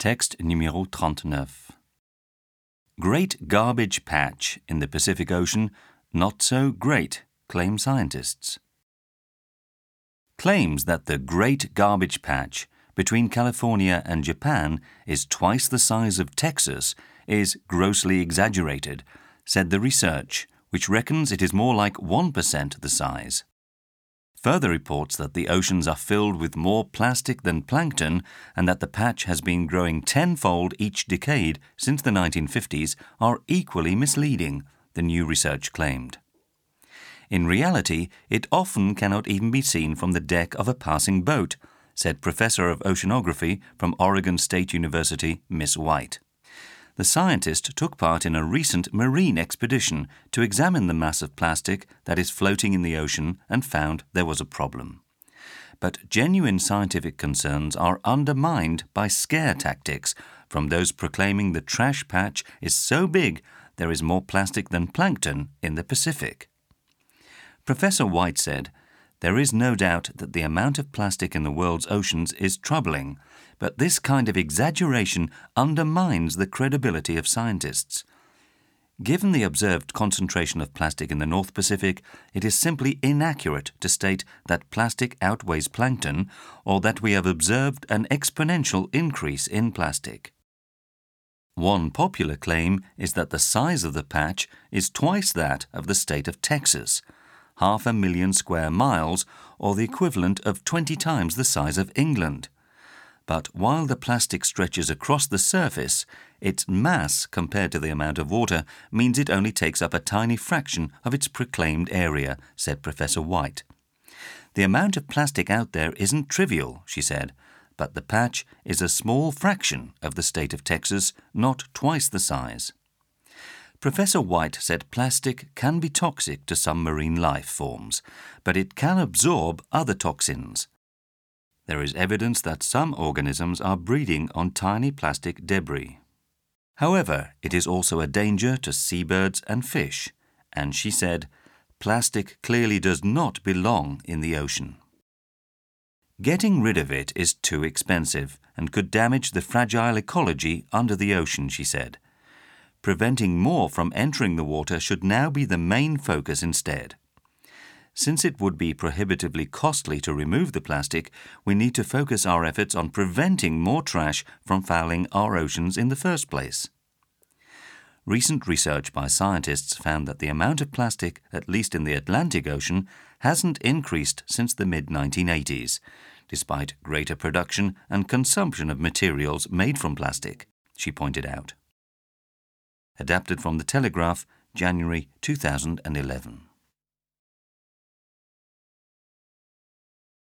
Texte numéro 39. Great garbage patch in the Pacific Ocean, not so great, claim scientists. Claims that the Great Garbage Patch between California and Japan is twice the size of Texas is grossly exaggerated, said the research, which reckons it is more like 1% the size. Further reports that the oceans are filled with more plastic than plankton and that the patch has been growing tenfold each decade since the 1950s are equally misleading, the new research claimed. In reality, it often cannot even be seen from the deck of a passing boat, said Professor of Oceanography from Oregon State University, Miss White. The scientist took part in a recent marine expedition to examine the mass of plastic that is floating in the ocean and found there was a problem. But genuine scientific concerns are undermined by scare tactics from those proclaiming the trash patch is so big there is more plastic than plankton in the Pacific. Professor White said, "There is no doubt that the amount of plastic in the world's oceans is troubling, but this kind of exaggeration undermines the credibility of scientists. Given the observed concentration of plastic in the North Pacific, it is simply inaccurate to state that plastic outweighs plankton or that we have observed an exponential increase in plastic." One popular claim is that the size of the patch is twice that of the state of Texas, 500,000 square miles, or the equivalent of 20 times the size of England. But while the plastic stretches across the surface, its mass compared to the amount of water means it only takes up a tiny fraction of its proclaimed area, said Professor White. The amount of plastic out there isn't trivial, she said, but the patch is a small fraction of the state of Texas, not twice the size. Professor White said plastic can be toxic to some marine life forms, but it can absorb other toxins. There is evidence that some organisms are breeding on tiny plastic debris. However, it is also a danger to seabirds and fish, and she said, plastic clearly does not belong in the ocean. Getting rid of it is too expensive and could damage the fragile ecology under the ocean, she said. Preventing more from entering the water should now be the main focus instead. Since it would be prohibitively costly to remove the plastic, we need to focus our efforts on preventing more trash from fouling our oceans in the first place. Recent research by scientists found that the amount of plastic, at least in the Atlantic Ocean, hasn't increased since the mid-1980s, despite greater production and consumption of materials made from plastic, she pointed out. Adapted from The Telegraph, January 2011.